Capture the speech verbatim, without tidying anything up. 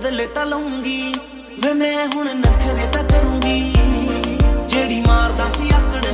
ਬਦਲੇ ਤਾਂ ਲਊਂਗੀ ਵੇ ਮੈਂ ਹੁਣ ਨਖਰੇ ਤਾਂ ਕਰੂੰਗੀ ਜਿਹੜੀ ਮਾਰਦਾ ਸੀ ਆਕੜ